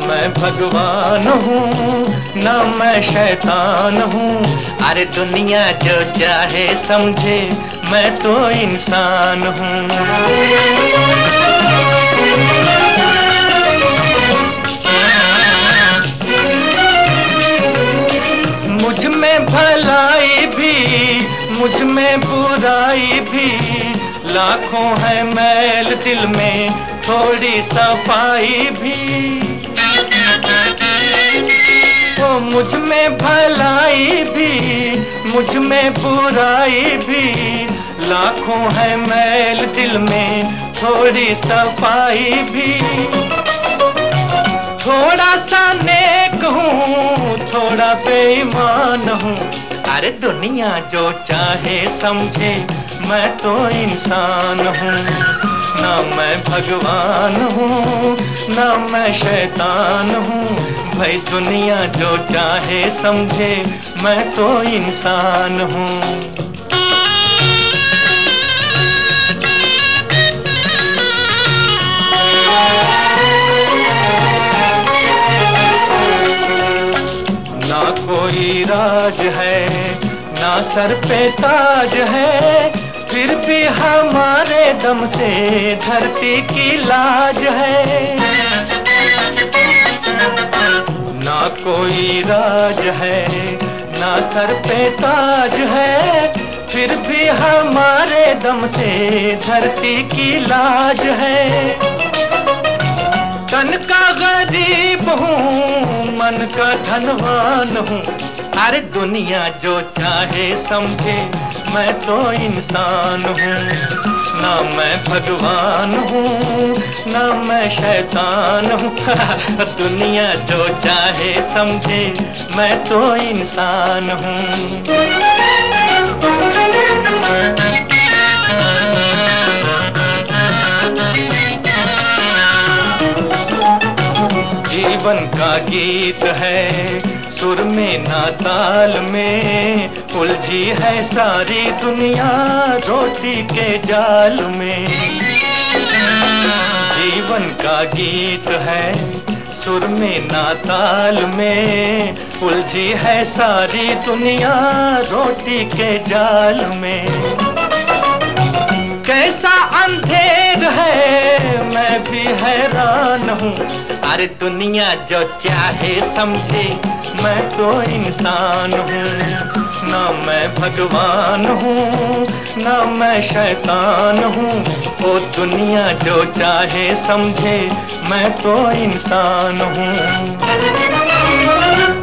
मैं भगवान हूँ ना मैं शैतान हूँ। अरे दुनिया जो चाहे समझे, मैं तो इंसान हूँ। मुझ में भलाई भी, मुझ में बुराई भी, लाखों है मैल दिल में, थोड़ी सफाई भी। ओ मुझ में भलाई भी, मुझ में बुराई भी, लाखों है मैल दिल में, थोड़ी सफाई भी। थोड़ा सा नेक हूँ, थोड़ा बेईमान हूँ। अरे दुनिया जो चाहे समझे, मैं तो इंसान हूँ। ना मैं भगवान हूँ ना मैं शैतान हूँ। भाई दुनिया जो चाहे समझे, मैं तो इंसान हूँ। ना कोई राज है ना सर पे ताज है, फिर भी हमारे दम से धरती की लाज है। ना कोई राज है ना सर पे ताज है, फिर भी हमारे दम से धरती की लाज है। तन का गरीब हूँ, मन का धनवान हूँ। अरे दुनिया जो चाहे समझे, मैं तो इंसान हूँ। ना मैं भगवान हूँ ना मैं शैतान हूँ। दुनिया जो चाहे समझे, मैं तो इंसान हूँ। जीवन का गीत है सुर में ना ताल में, उलझी है सारी दुनिया रोटी के जाल में। जीवन का गीत है सुर में ना ताल में, उलझी है सारी दुनिया रोटी के जाल में। कैसा अंधेर है मैं भी हैरान हूँ। अरे दुनिया जो चाहे समझे, मैं तो इंसान हूँ। ना मैं भगवान हूँ ना मैं शैतान हूँ। ओ दुनिया जो चाहे समझे, मैं तो इंसान हूँ।